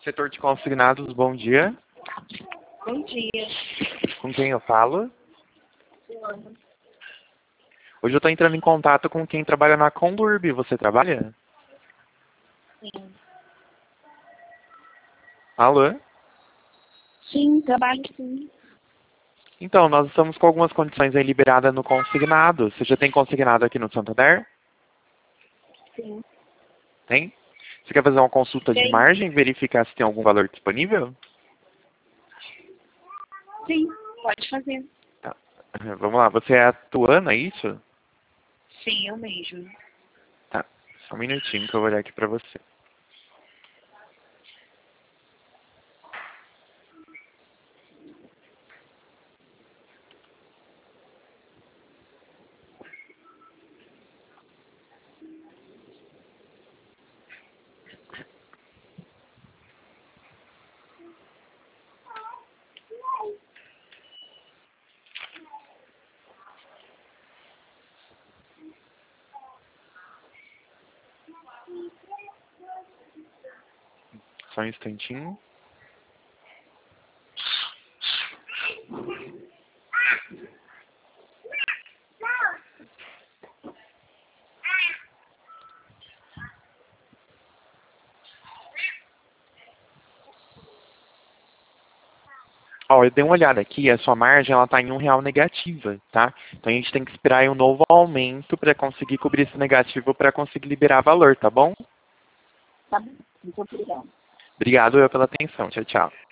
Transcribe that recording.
Setor de consignados, bom dia. Bom dia. Com quem eu falo? Luana. Hoje eu estou entrando em contato com quem trabalha na Condurb. Você trabalha? Sim. Alô? Sim, trabalho sim. Então, nós estamos com algumas condições aí liberadas no consignado. Você já tem consignado aqui no Santander? Sim. Tem? Você quer fazer uma consulta de Tem. margem e verificar se tem algum valor disponível? Sim, pode fazer. Tá. Vamos lá. Você é a Tuana, é isso? Sim, eu mesmo. Tá. Só um minutinho que eu vou olhar aqui pra você. Só um instantinho. Ó, eu dei uma olhada aqui, a sua margem ela está em R$ 1 negativa, tá? Então a gente tem que esperar aí um novo aumento para conseguir cobrir esse negativo para conseguir liberar valor, tá bom? Tá bom. Muito obrigada. Obrigado eu pela atenção. Tchau, tchau.